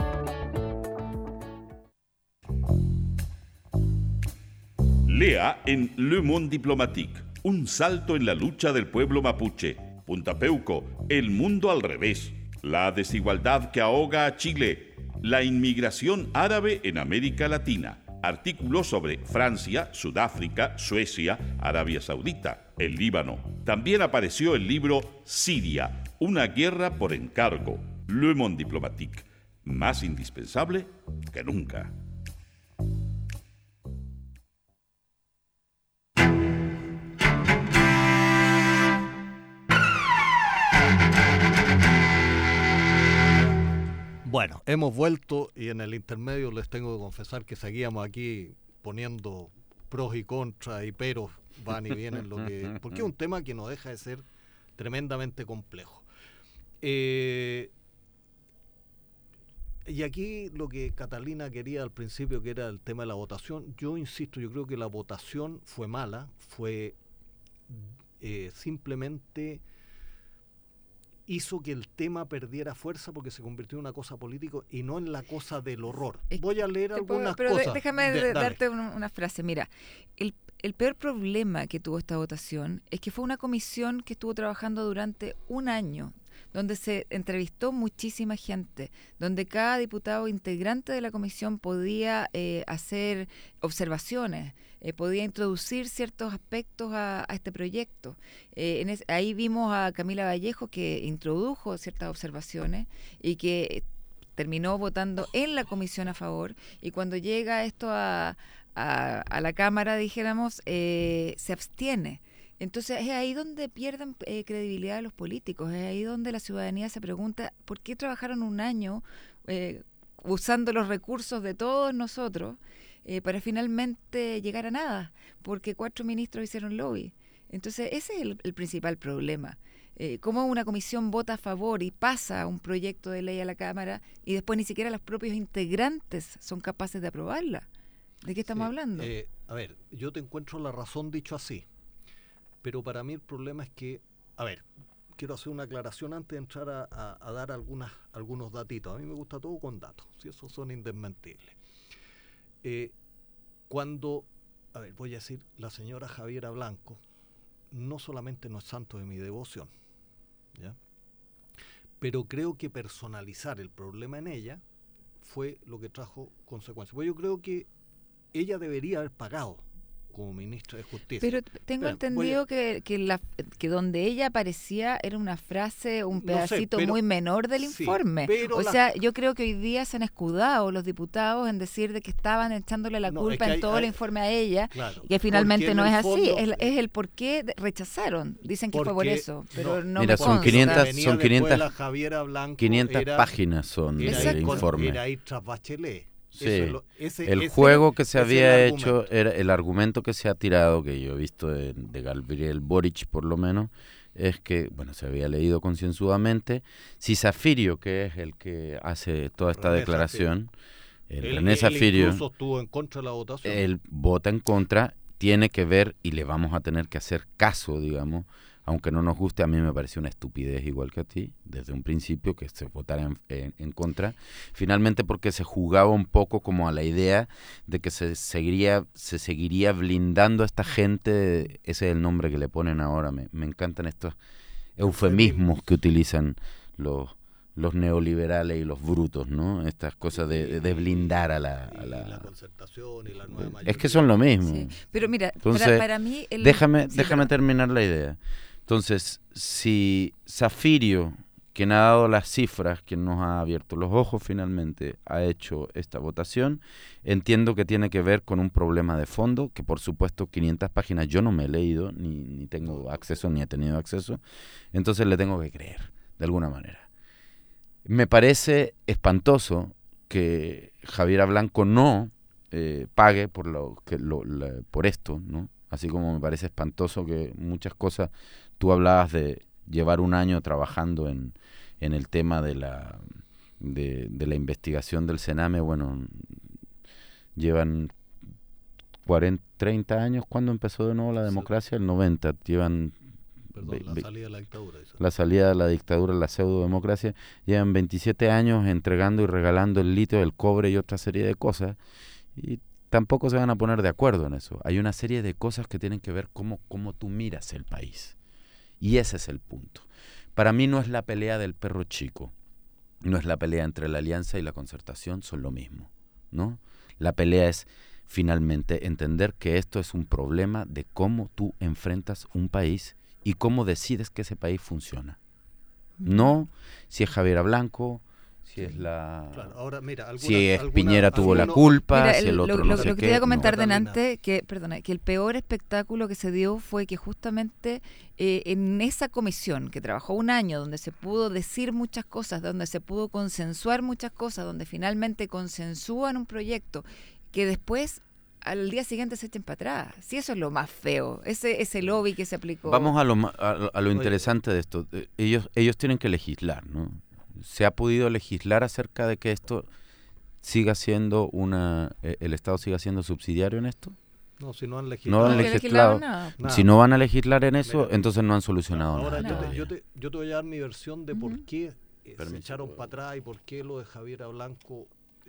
Lea en Le Monde Diplomatique, un salto en la lucha del pueblo mapuche. Punta Peuco, el mundo al revés. La desigualdad que ahoga a Chile. La inmigración árabe en América Latina. Artículos sobre Francia, Sudáfrica, Suecia, Arabia Saudita, el Líbano. También apareció el libro Siria, una guerra por encargo. Le Monde Diplomatique, más indispensable que nunca. Bueno, hemos vuelto y en el intermedio les tengo que confesar que seguíamos aquí poniendo pros y contras y peros, van y vienen, porque es un tema que no deja de ser tremendamente complejo. Y aquí lo que Catalina quería al principio, que era el tema de la votación, yo insisto, yo creo que la votación fue mala, fue simplemente hizo que el tema perdiera fuerza porque se convirtió en una cosa política y no en la cosa del horror. Voy a leer algunas cosas. Déjame darte una frase. Mira, el peor problema que tuvo esta votación es que fue una comisión que estuvo trabajando durante un año, donde se entrevistó muchísima gente, donde cada diputado integrante de la comisión podía hacer observaciones, podía introducir ciertos aspectos a este proyecto. Ahí vimos a Camila Vallejo, que introdujo ciertas observaciones y que terminó votando en la comisión a favor, y cuando llega esto a la Cámara, dijéramos, se abstiene. Entonces es ahí donde pierden credibilidad los políticos, es ahí donde la ciudadanía se pregunta ¿por qué trabajaron un año usando los recursos de todos nosotros para finalmente llegar a nada? Porque 4 ministros hicieron lobby. Entonces ese es el principal problema. Cómo una comisión vota a favor y pasa un proyecto de ley a la Cámara y después ni siquiera los propios integrantes son capaces de aprobarla. ¿De qué estamos hablando? A ver, yo te encuentro la razón dicho así. Pero para mí el problema es que, a ver, quiero hacer una aclaración antes de entrar a dar algunos datitos. A mí me gusta todo con datos, si esos son indesmentibles. Voy a decir, la señora Javiera Blanco no solamente no es santo de mi devoción, ¿ya? Pero creo que personalizar el problema en ella fue lo que trajo consecuencias. Pues yo creo que ella debería haber pagado como ministra de Justicia. Pero tengo entendido que donde ella aparecía era una frase, un pedacito muy menor del informe. O sea, yo creo que hoy día se han escudado los diputados en decir de que estaban echándole la culpa en todo el informe a ella, y que finalmente no es así. Es el por qué rechazaron. Dicen que fue por eso, pero no. Mira, son 500 500 páginas son el informe. Era ir tras Bachelet. Sí, el juego que se había hecho, era el argumento que se ha tirado, que yo he visto de Gabriel Boric por lo menos, es que, bueno, se había leído concienzudamente, si Zafirio, que es el que hace toda esta declaración, René Zafirio, incluso estuvo en contra de la votación. Él vota en contra, tiene que ver, y le vamos a tener que hacer caso, digamos, aunque no nos guste. A mí me pareció una estupidez, igual que a ti, desde un principio, que se votara en contra, finalmente porque se jugaba un poco como a la idea de que se seguiría blindando a esta gente. Ese es el nombre que le ponen ahora. Me encantan estos eufemismos que utilizan los neoliberales y los brutos, ¿no? Estas cosas de blindar a la concertación y la nueva mayoría. Es que son lo mismo. Sí. Pero mira, entonces, para mí... Déjame terminar la idea. Entonces, si Zafirio, quien ha dado las cifras, quien nos ha abierto los ojos finalmente, ha hecho esta votación, entiendo que tiene que ver con un problema de fondo, que por supuesto 500 páginas yo no me he leído, ni tengo acceso, ni he tenido acceso, entonces le tengo que creer, de alguna manera. Me parece espantoso que Javiera Blanco no pague por esto, ¿no? Así como me parece espantoso que muchas cosas, tú hablabas de llevar un año trabajando en el tema de la investigación del Sename. Bueno, llevan 30 años. ¿Cuándo empezó de nuevo la democracia? El 90. Llevan... la salida de la dictadura. La salida de la dictadura, la pseudo-democracia. Llevan 27 años entregando y regalando el litio, el cobre y otra serie de cosas. Y tampoco se van a poner de acuerdo en eso. Hay una serie de cosas que tienen que ver cómo tú miras el país. Y ese es el punto. Para mí no es la pelea del perro chico. No es la pelea entre la alianza y la concertación, son lo mismo, ¿no? La pelea es finalmente entender que esto es un problema de cómo tú enfrentas un país y cómo decides que ese país funciona. No si es Javiera Blanco, Si es la... Claro, ahora, mira, si Piñera tuvo la culpa, mira, si el otro no sé qué. Lo que te iba a comentar no. delante, que el peor espectáculo que se dio fue que justamente en esa comisión que trabajó un año, donde se pudo decir muchas cosas, donde se pudo consensuar muchas cosas, donde finalmente consensúan un proyecto, que después al día siguiente se echen para atrás. Sí, eso es lo más feo, ese lobby que se aplicó. Vamos a lo interesante de esto. Ellos tienen que legislar, ¿no? ¿Se ha podido legislar acerca de que esto siga siendo el Estado siga siendo subsidiario en esto? No, si no han legislado. No han legislado. Nada. Si no van a legislar en eso, Mira, entonces no han solucionado ahora nada. yo te voy a dar mi versión de por qué se echaron para atrás y por qué lo de Javiera Blanco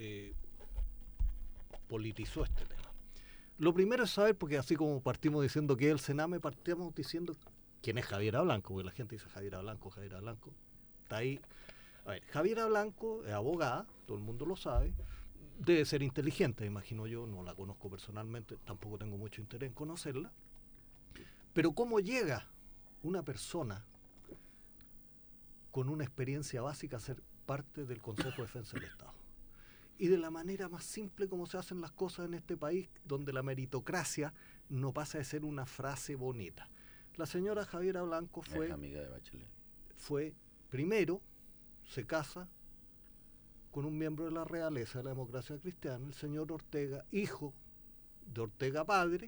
politizó este tema. Lo primero es saber, porque así como partimos diciendo que es el Sename, partimos diciendo quién es Javiera Blanco, porque la gente dice Javiera Blanco, está ahí. A ver, Javiera Blanco es abogada, todo el mundo lo sabe, debe ser inteligente, imagino yo, no la conozco personalmente, tampoco tengo mucho interés en conocerla, pero ¿cómo llega una persona con una experiencia básica a ser parte del Consejo de Defensa del Estado? Y de la manera más simple como se hacen las cosas en este país, donde la meritocracia no pasa de ser una frase bonita. La señora Javiera Blanco Es amiga de Bachelet. fue primero, se casa con un miembro de la realeza de la democracia cristiana, el señor Ortega, hijo de Ortega padre,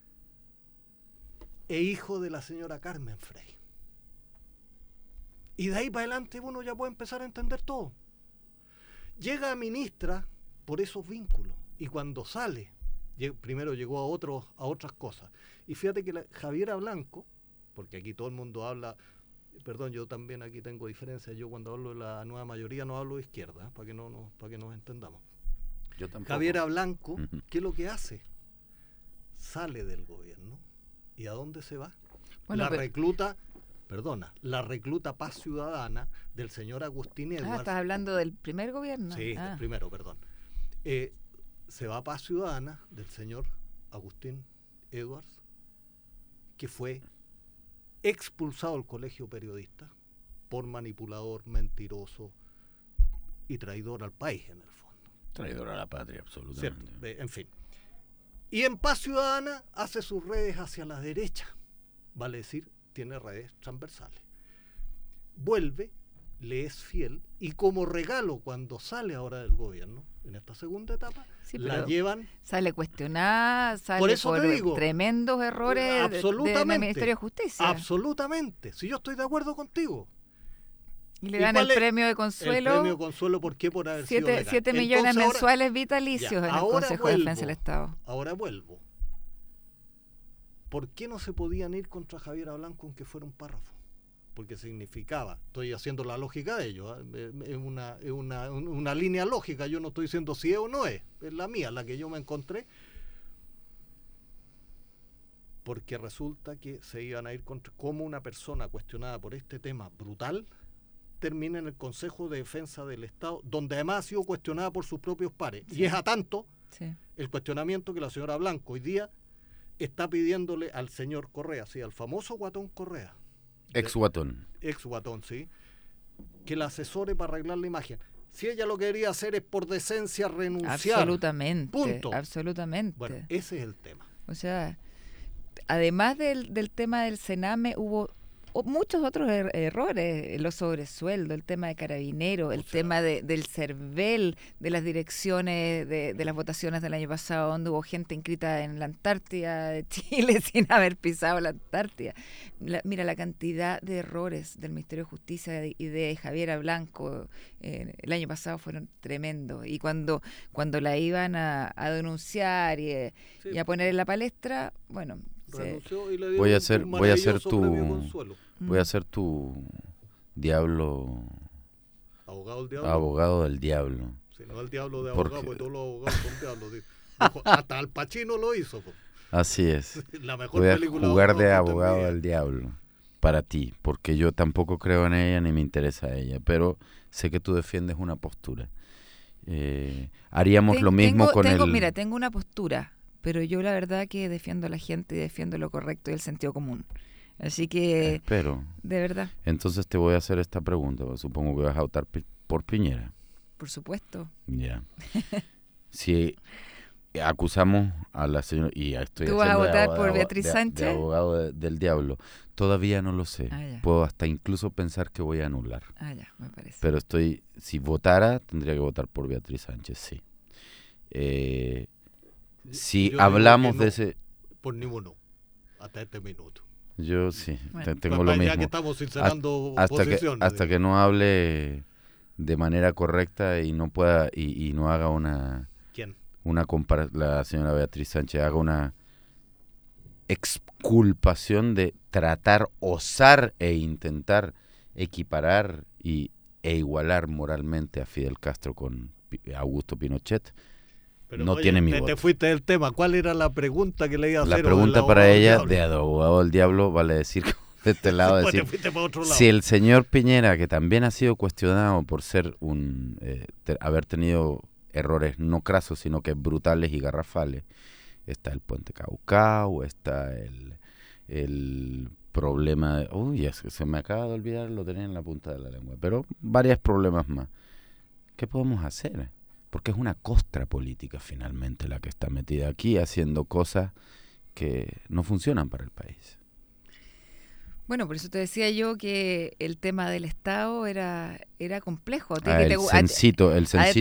e hijo de la señora Carmen Frey. Y de ahí para adelante uno ya puede empezar a entender todo. Llega a ministra por esos vínculos, y cuando sale, primero llegó a otras cosas. Y fíjate que Javiera Blanco, porque aquí todo el mundo habla... Perdón, yo también aquí tengo diferencias. Yo cuando hablo de la nueva mayoría no hablo de izquierda, para que nos entendamos. Yo tampoco. Javiera Blanco, ¿qué es lo que hace? Sale del gobierno. ¿Y a dónde se va? Bueno, la recluta Paz Ciudadana del señor Agustín Edwards. ¿Estás hablando del primer gobierno? Sí, del primero, perdón. Se va a Paz Ciudadana del señor Agustín Edwards, que fue expulsado del colegio periodista por manipulador, mentiroso y traidor al país, en el fondo. Traidor a la patria, absolutamente. ¿Cierto? En fin. Y en Paz Ciudadana hace sus redes hacia la derecha, vale decir, tiene redes transversales. Vuelve, le es fiel, y como regalo cuando sale ahora del gobierno, en esta segunda etapa, la llevan... Sale cuestionada, sale por tremendos errores del Ministerio de Justicia. Absolutamente, si yo estoy de acuerdo contigo. Y le dan el premio de consuelo. El premio de consuelo, ¿por qué? Por haber sido legal. 7 millones mensuales vitalicios en el Consejo de Defensa del Estado. Ahora vuelvo. ¿Por qué no se podían ir contra Javiera Blanco aunque fuera un párrafo? Porque significaba, estoy haciendo la lógica de ellos, es una línea lógica, yo no estoy diciendo si es o no es la mía, la que yo me encontré, porque resulta que se iban a ir contra, como una persona cuestionada por este tema brutal, termina en el Consejo de Defensa del Estado, donde además ha sido cuestionada por sus propios pares, y es a tanto el cuestionamiento que la señora Blanco hoy día está pidiéndole al señor Correa, sí, al famoso Guatón Correa, ex Guatón, sí, que la asesore para arreglar la imagen. Si ella lo que quería hacer es por decencia renunciar. Absolutamente. Punto. Absolutamente. Bueno, ese es el tema. O sea, además del tema del Sename, hubo muchos otros errores, los sobresueldos, el tema de Carabineros, el tema del CERVEL, de las direcciones de las votaciones del año pasado, donde hubo gente inscrita en la Antártida de Chile sin haber pisado la Antártida. Mira, la cantidad de errores del Ministerio de Justicia y de Javiera Blanco el año pasado fueron tremendos. Y cuando la iban a denunciar y a poner en la palestra, bueno... Voy a ser tu diablo, abogado del diablo. Sí, no el diablo de abogado, porque todos los abogados son diablos. Hasta Al Pacino lo hizo. Po. Así es. La mejor voy a película jugar de abogado del diablo para ti, porque yo tampoco creo en ella ni me interesa ella, pero sé que tú defiendes una postura. Haríamos lo mismo con el... Mira, tengo una postura, pero yo la verdad que defiendo a la gente y defiendo lo correcto y el sentido común. Así que, pero, de verdad. Entonces te voy a hacer esta pregunta. Supongo que vas a votar por Piñera. Por supuesto. Ya. Si acusamos a la señora, y estoy ¿Tú vas a haciendo votar de por Beatriz Sánchez? de abogado del diablo, todavía no lo sé. Puedo hasta incluso pensar que voy a anular. Ya, me parece. Pero si votara, tendría que votar por Beatriz Sánchez, sí. Si Yo hablamos digo que de no, ese... por ninguno, hasta este minuto. Yo sí, Bueno. tengo lo Ya mismo. que estamos sincerando hasta posiciones, que no hable de manera correcta y no pueda y no haga ¿Quién? la señora Beatriz Sánchez haga una exculpación de tratar, osar e intentar equiparar e igualar moralmente a Fidel Castro con Augusto Pinochet. Pero, no oye, tiene mi te voto. fuiste del tema. ¿Cuál era la pregunta que le iba a hacer? La pregunta para ella, de abogado del diablo, vale decir de este lado, Pues decir, te fuiste para otro lado. si el señor Piñera, que también ha sido cuestionado por ser haber tenido errores no crasos, sino que brutales y garrafales, está el puente Caucao, está el problema, se me acaba de olvidar, lo tenía en la punta de la lengua, pero varios problemas más. ¿Qué podemos hacer? Porque es una costra política finalmente la que está metida aquí, haciendo cosas que no funcionan para el país. Bueno, por eso te decía yo que el tema del Estado era complejo. El censito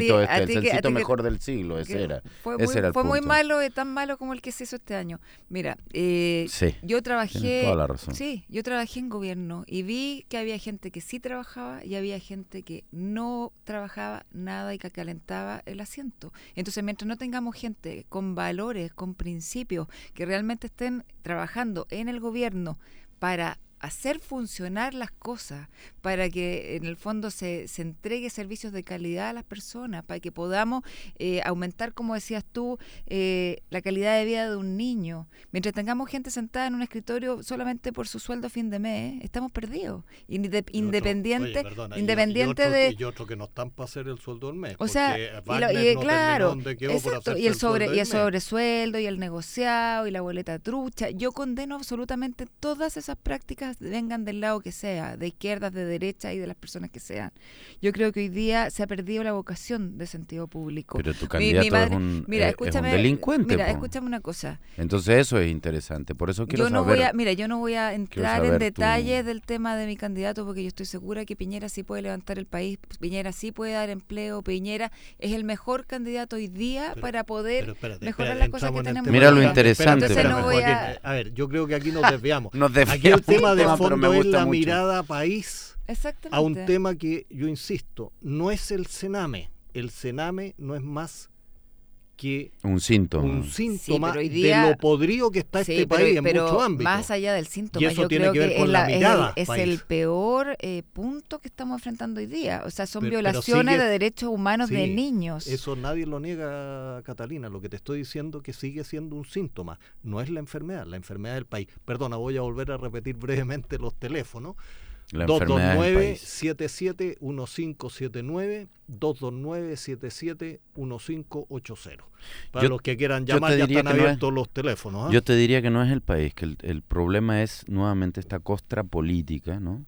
mejor del siglo, ese era. Fue muy malo, tan malo como el que se hizo este año. Mira, yo trabajé, tienes toda la razón. Sí, yo trabajé en gobierno y vi que había gente que sí trabajaba y había gente que no trabajaba nada y que calentaba el asiento. Entonces, mientras no tengamos gente con valores, con principios, que realmente estén trabajando en el gobierno para hacer funcionar las cosas, para que en el fondo se entregue servicios de calidad a las personas, para que podamos aumentar, como decías tú, la calidad de vida de un niño. Mientras tengamos gente sentada en un escritorio solamente por su sueldo a fin de mes, estamos perdidos. Independiente de... Y otro que no están para hacer el sueldo del mes. O sea, claro, exacto, y el sobresueldo, y el negociado, y la boleta trucha. Yo condeno absolutamente todas esas prácticas, vengan del lado que sea, de izquierdas, de derecha y de las personas que sean. Yo creo que hoy día se ha perdido la vocación de sentido público. Pero tu candidato es un delincuente. Mira, escúchame una cosa. Entonces eso es interesante, por eso quiero saber... Yo no voy a entrar en detalles del tema de mi candidato, porque yo estoy segura que Piñera sí puede levantar el país, Piñera sí puede dar empleo, Piñera es el mejor candidato hoy día para poder mejorar las cosas que tenemos. Mira lo interesante. A ver, yo creo que aquí nos desviamos. Aquí el tema de fondo es la mirada país a un tema que, yo insisto, no es el Sename. El Sename no es más que un síntoma de lo podrido que está este país en muchos ámbitos. Más allá del síntoma, y eso yo tiene creo que ver con la mirada es país. El peor punto que estamos enfrentando hoy día. O sea, son violaciones de derechos humanos de niños. Eso nadie lo niega, Catalina. Lo que te estoy diciendo es que sigue siendo un síntoma. No es la enfermedad del país. Perdona, voy a volver a repetir brevemente los teléfonos. 229-77-1579, 229-77-1580. Para los que quieran llamar, ya están abiertos los teléfonos. Yo te diría que no es el país, que el problema es nuevamente esta costra política, ¿no?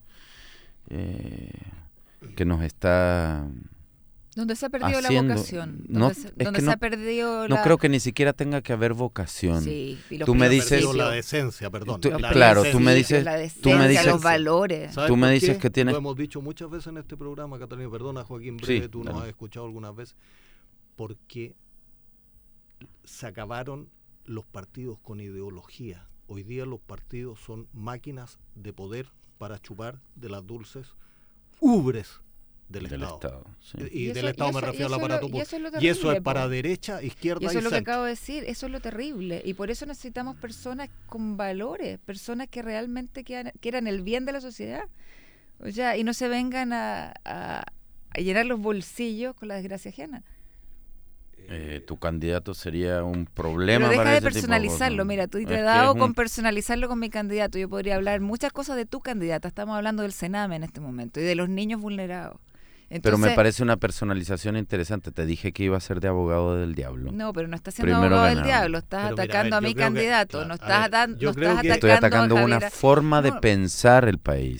Que nos está... Donde se ha perdido la vocación. No creo que ni siquiera tenga que haber vocación. Sí, tú me dices la decencia, perdón. Tú me dices los valores. Tú me dices que tienes... Lo hemos dicho muchas veces en este programa, Catalina, perdona, Joaquín, breve, tú nos has escuchado algunas veces, porque se acabaron los partidos con ideología. Hoy día los partidos son máquinas de poder para chupar de las dulces ubres del Estado. Sí. Y del Estado me refiero al aparato público. Y eso es para derecha, izquierda y eso es lo centro. que acabo de decir, eso es lo terrible. Y por eso necesitamos personas con valores, personas que realmente quieran el bien de la sociedad. O sea, y no se vengan a llenar los bolsillos con la desgracia ajena. Tu candidato sería un problema. Pero deja para de ese personalizarlo. Tipo de mira, tú te he dado con personalizarlo con mi candidato. Yo podría hablar muchas cosas de tu candidata. Estamos hablando del Sename en este momento y de los niños vulnerados. Entonces, pero me parece una personalización interesante. Te dije que iba a ser de abogado del diablo. No, pero no estás siendo abogado del diablo. Estás atacando a mi candidato. No estás atacando estoy atacando una forma de pensar el país.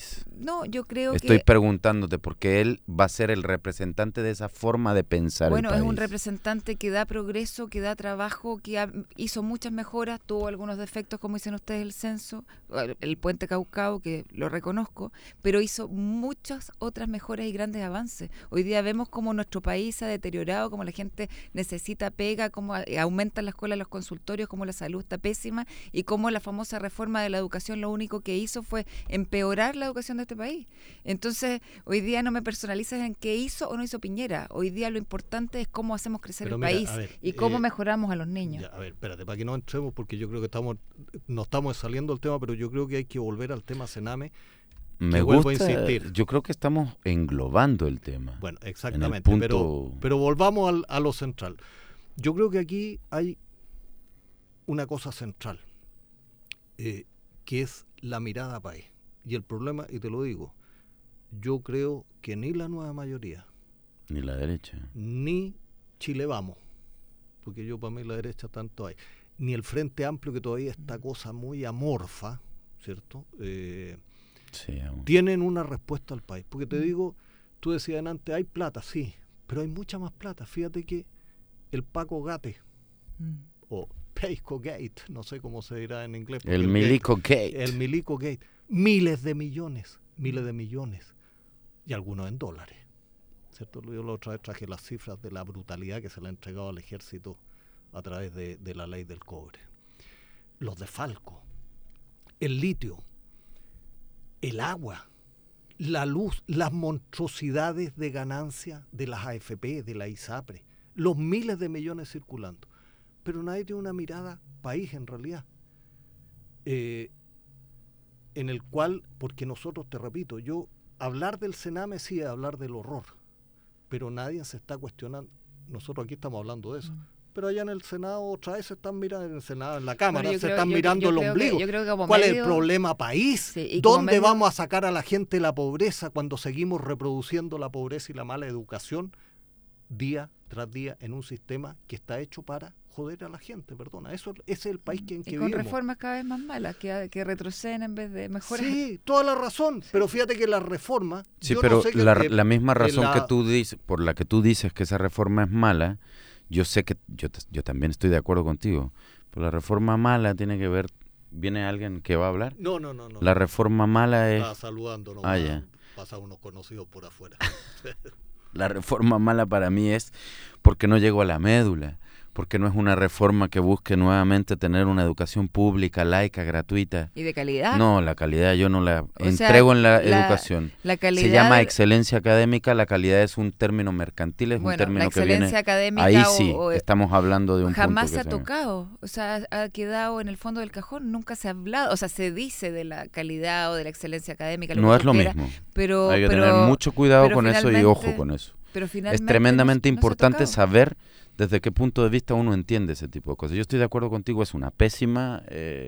No, yo creo Estoy que... preguntándote porque él va a ser el representante de esa forma de pensar Bueno, el país. es un representante que da progreso, que da trabajo, que hizo muchas mejoras, tuvo algunos defectos, como dicen ustedes, el censo, el puente Caucao, que lo reconozco, pero hizo muchas otras mejoras y grandes avances. Hoy día vemos cómo nuestro país se ha deteriorado, cómo la gente necesita pega, cómo aumentan las colas de los consultorios, cómo la salud está pésima y cómo la famosa reforma de la educación lo único que hizo fue empeorar la educación de este país. Entonces, hoy día no me personalices en qué hizo o no hizo Piñera. Hoy día lo importante es cómo hacemos crecer el país y cómo mejoramos a los niños. Ya, a ver, espérate, para que no entremos, porque yo creo que no estamos saliendo del tema, pero yo creo que hay que volver al tema Sename. Me vuelvo gusta, a insistir. yo creo que estamos englobando el tema. Bueno, exactamente, pero volvamos a lo central. Yo creo que aquí hay una cosa central, que es la mirada país. Y el problema, y te lo digo, yo creo que ni la nueva mayoría, Ni la derecha. ni Chile Vamos, porque yo para mí la derecha tanto hay, ni el Frente Amplio, que todavía esta cosa muy amorfa, ¿cierto? Sí, Tienen una respuesta al país. Porque te digo, tú decías antes, hay plata, sí, pero hay mucha más plata. Fíjate que el Paco Gate, o Peico Gate, no sé cómo se dirá en inglés. El Milico Gate. El Milico Gate. Miles de millones, y algunos en dólares. ¿Cierto? Yo la otra vez traje las cifras de la brutalidad que se le ha entregado al ejército a través de la ley del cobre. Los de Falco, el litio, el agua, la luz, las monstruosidades de ganancia de las AFP, de la ISAPRE, los miles de millones circulando. Pero nadie tiene una mirada país en realidad. En el cual, porque nosotros, te repito, hablar del Sename sí es hablar del horror, pero nadie se está cuestionando. Nosotros aquí estamos hablando de eso. Pero allá en el Senado otra vez se están mirando, en el Senado, en la Cámara, se están mirando el ombligo. ¿Cuál es el problema país? Sí, ¿Dónde vamos a sacar a la gente de la pobreza cuando seguimos reproduciendo la pobreza y la mala educación día tras día en un sistema que está hecho para joder a la gente? Perdona, ese es el país en que vivimos. Y con reformas cada vez más malas, que retroceden en vez de mejorar. Sí, toda la razón, sí. Pero fíjate que la reforma... Sí, pero no sé la misma razón que tú dices, por la que tú dices que esa reforma es mala, yo sé que yo también estoy de acuerdo contigo, pero la reforma mala tiene que ver... ¿Viene alguien que va a hablar? No. La reforma mala es... Estaba saludando, no ya. Pasa unos conocidos por afuera. La reforma mala para mí es porque no llegó a la médula, porque no es una reforma que busque nuevamente tener una educación pública, laica, gratuita. ¿Y de calidad? No, la calidad yo no la entrego en la educación. La calidad, se llama excelencia académica, la calidad es un término mercantil, es un término que viene... Académica ahí sí, estamos hablando de un jamás punto se ha tocado, o sea, ha quedado en el fondo del cajón, nunca se ha hablado, o sea, se dice de la calidad o de la excelencia académica. No es lo mismo, pero, hay que tener mucho cuidado con eso y ojo con eso. Pero finalmente es tremendamente importante saber desde qué punto de vista uno entiende ese tipo de cosas. Yo estoy de acuerdo contigo, es una pésima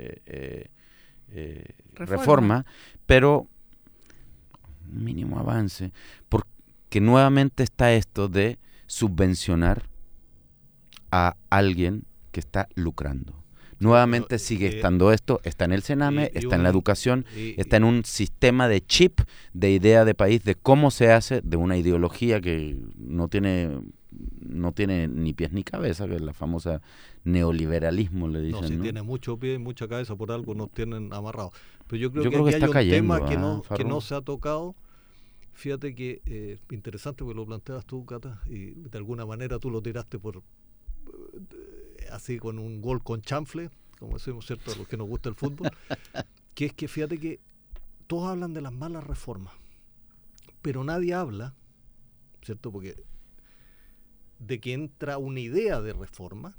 reforma, pero un mínimo avance, porque nuevamente está esto de subvencionar a alguien que está lucrando. Nuevamente sigue estando esto, está en el Sename, está en la educación, está en un sistema de chip, de idea de país, de cómo se hace, de una ideología que no tiene ni pies ni cabeza, que es la famosa neoliberalismo, le dicen. No, si ¿no? tiene mucho pie y mucha cabeza, por algo nos tienen amarrados. Pero yo creo que aquí está hay un cayendo, tema que no se ha tocado. Fíjate que interesante porque lo planteas tú, Cata, y de alguna manera tú lo tiraste por... así con un gol con chanfle, como decimos, ¿cierto?, a los que nos gusta el fútbol, que es que fíjate que todos hablan de las malas reformas, pero nadie habla, ¿cierto?, porque de que entra una idea de reforma,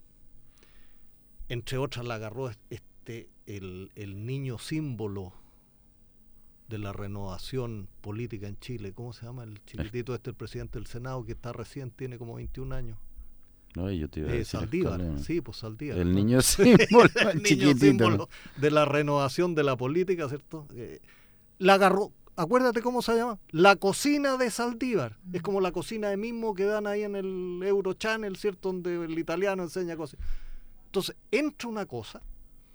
entre otras la agarró el niño símbolo de la renovación política en Chile. ¿Cómo se llama el chiquitito el presidente del Senado, que está recién, tiene como 21 años? No, yo te iba a decir Saldívar, sí, pues Saldívar. El niño símbolo, el niño símbolo de la renovación de la política, ¿cierto? La agarró, acuérdate cómo se llama, la cocina de Saldívar. Es como la cocina de mismo que dan ahí en el Eurochannel, ¿cierto?, donde el italiano enseña cosas. Entonces, entra una cosa,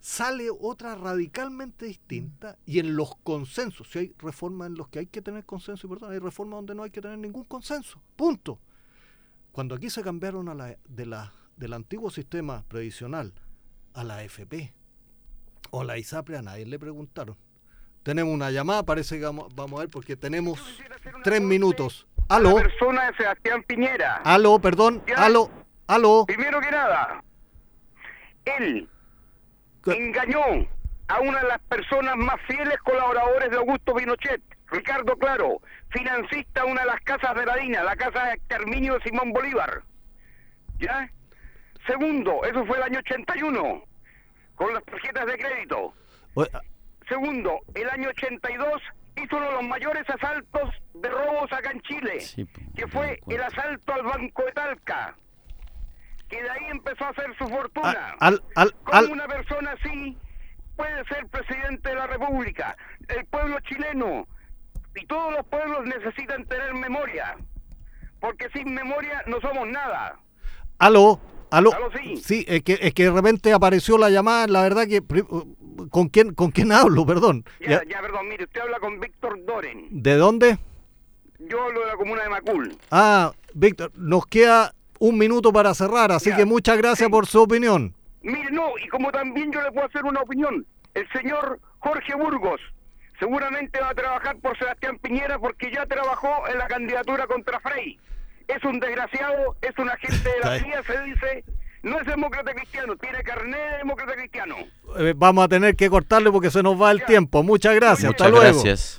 sale otra radicalmente distinta, y en los consensos, si hay reformas en los que hay que tener consenso, y perdón, hay reformas donde no hay que tener ningún consenso, punto. Cuando aquí se cambiaron del antiguo sistema previsional a la AFP o a la ISAPRE, a nadie le preguntaron. Tenemos una llamada, parece que vamos a ver, porque tenemos 3 minutos. ¿Aló? La persona de Sebastián Piñera. ¿Aló? Perdón. ¿Ya? ¿Aló? Primero que nada, él engañó a una de las personas más fieles colaboradores de Augusto Pinochet, Ricardo Claro, financista de una de las casas de la DINA, la casa de exterminio de Simón Bolívar. ¿Ya? Segundo, eso fue el año 81, con las tarjetas de crédito. Segundo, el año 82 hizo uno de los mayores asaltos de robos acá en Chile, que fue el asalto al Banco de Talca, que de ahí empezó a hacer su fortuna. ¿Cómo una persona así puede ser presidente de la República? El pueblo chileno y todos los pueblos necesitan tener memoria, porque sin memoria no somos nada. ¿Aló? Sí. Sí, es que de repente apareció la llamada, la verdad que... ¿Con quién hablo? Perdón. Ya, perdón, mire, usted habla con Víctor Doren. ¿De dónde? Yo hablo de la comuna de Macul. Víctor, nos queda 1 minuto para cerrar, así que muchas gracias por su opinión. Mire, no, y como también yo le puedo hacer una opinión, el señor Jorge Burgos seguramente va a trabajar por Sebastián Piñera porque ya trabajó en la candidatura contra Frey. Es un desgraciado, es un agente de la CIA, se dice, no es demócrata cristiano, tiene carnet de demócrata cristiano. Vamos a tener que cortarle porque se nos va el tiempo. Muchas gracias, hasta luego. Gracias.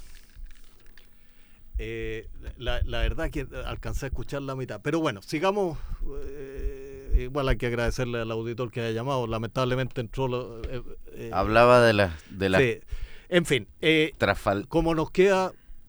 La verdad que alcancé a escuchar la mitad, pero bueno, sigamos. Igual hay que agradecerle al auditor que haya llamado, lamentablemente entró... Hablaba de la sí. En fin, como nos queda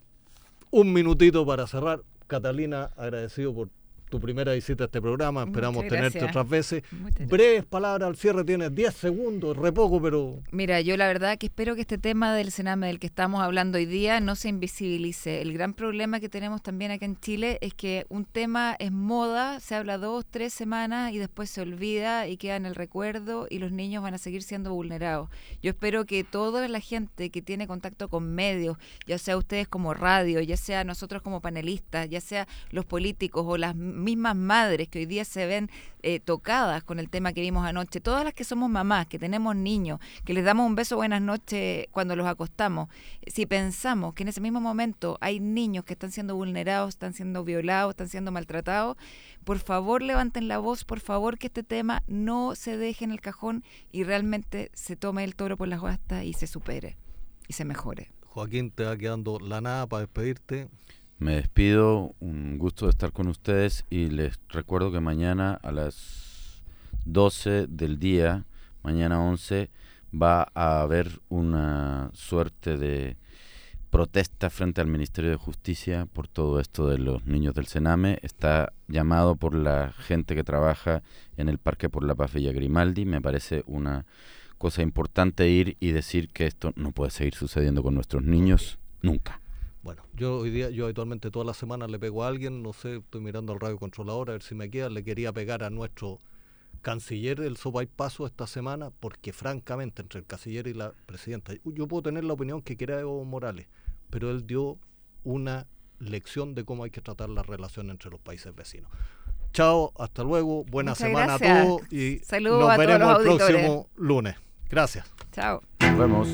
1 minutito para cerrar, Catalina, agradecido por tu primera visita a este programa, esperamos tenerte otras veces. Breves palabras al cierre, tienes 10 segundos, re poco, pero... Mira, yo la verdad que espero que este tema del Sename del que estamos hablando hoy día no se invisibilice. El gran problema que tenemos también acá en Chile es que un tema es moda, se habla 2, 3 semanas y después se olvida y queda en el recuerdo y los niños van a seguir siendo vulnerados. Yo espero que toda la gente que tiene contacto con medios, ya sea ustedes como radio, ya sea nosotros como panelistas, ya sea los políticos o las mismas madres que hoy día se ven tocadas con el tema que vimos anoche, todas las que somos mamás, que tenemos niños, que les damos un beso buenas noches cuando los acostamos, si pensamos que en ese mismo momento hay niños que están siendo vulnerados, están siendo violados, están siendo maltratados, por favor levanten la voz, por favor que este tema no se deje en el cajón y realmente se tome el toro por las astas y se supere y se mejore. Joaquín, te va quedando la nada para despedirte. Me despido, un gusto de estar con ustedes y les recuerdo que mañana a las 12 del día, mañana 11, va a haber una suerte de protesta frente al Ministerio de Justicia por todo esto de los niños del Sename. Está llamado por la gente que trabaja en el Parque por la Paz Villa Grimaldi. Me parece una cosa importante ir y decir que esto no puede seguir sucediendo con nuestros niños nunca. Bueno, yo habitualmente todas las semanas le pego a alguien, no sé, estoy mirando al radio controlador a ver si me queda, le quería pegar a nuestro canciller el sopaipazo esta semana, porque francamente entre el canciller y la presidenta, yo puedo tener la opinión que quiera Evo Morales, pero él dio una lección de cómo hay que tratar las relaciones entre los países vecinos. Chao, hasta luego, buena semana a todos y saludos nos veremos el auditores. próximo lunes. Gracias. Chao. Nos vemos.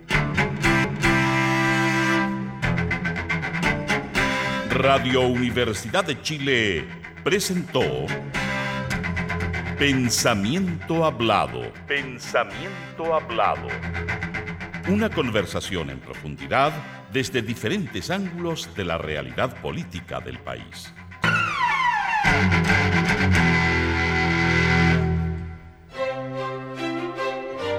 Radio Universidad de Chile presentó Pensamiento Hablado. Pensamiento Hablado. Una conversación en profundidad desde diferentes ángulos de la realidad política del país.